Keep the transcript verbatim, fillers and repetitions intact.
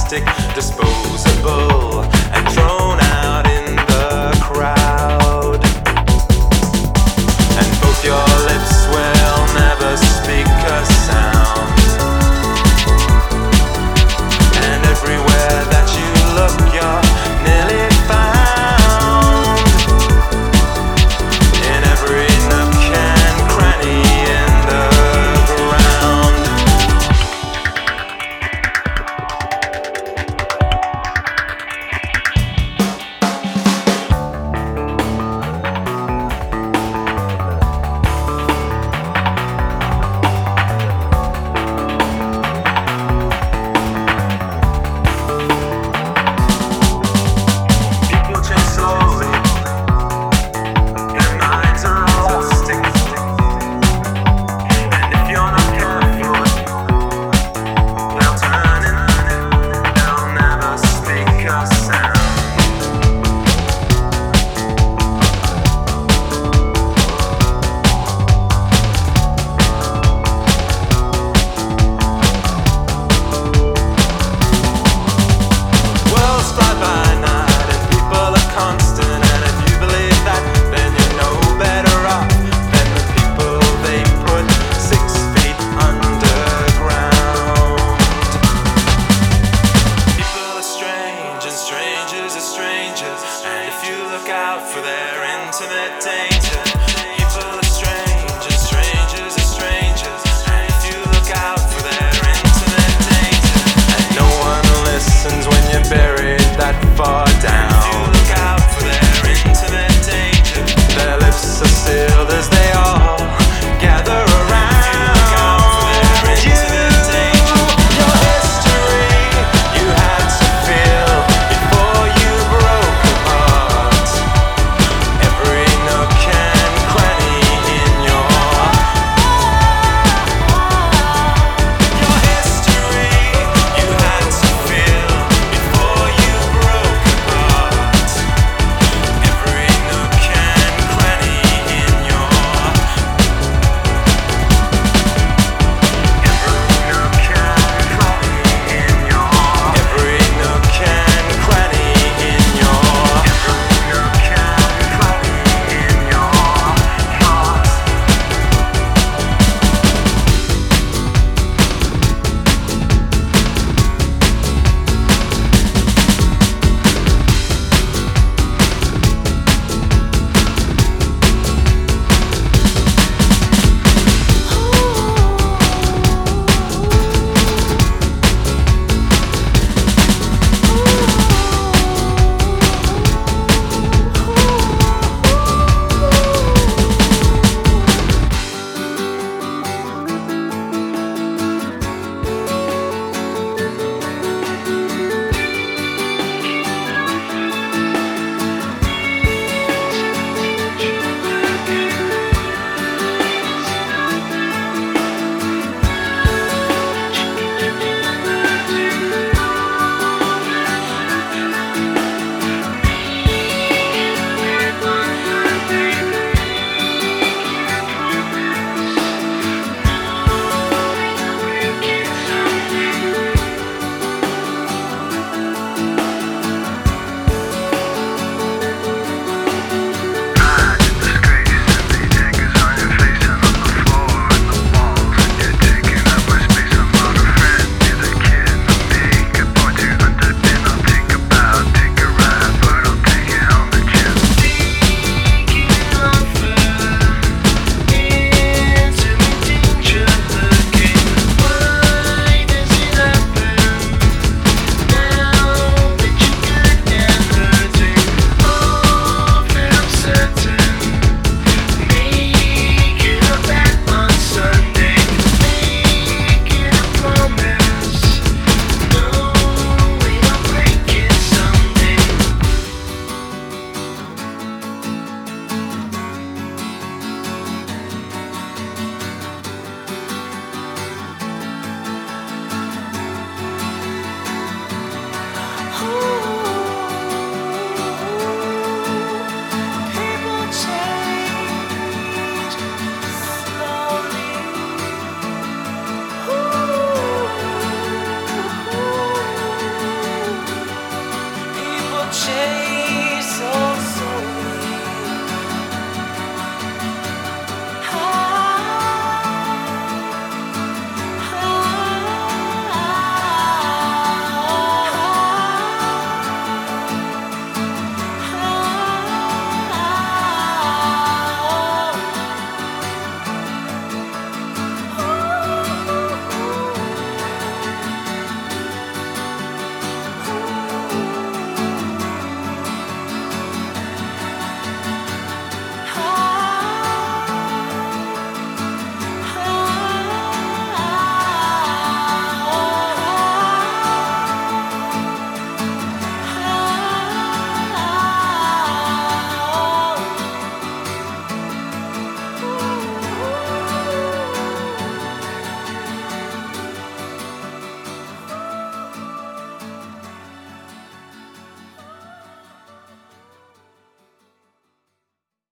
plastic, disposable, and thrown out in the crowd. And both your lips will never speak a sound. And everywhere that you look, you're nearly found. In every nook and cranny in the ground. People change slowly. Their minds are all sticky. And if you're not careful, they'll turn and they'll never speak a sound. Worlds fly by night and people are constant. And if you believe that, then you're no better off than the people they put six feet underground. People are strange and strangers are strangers. And if you look out for their intimate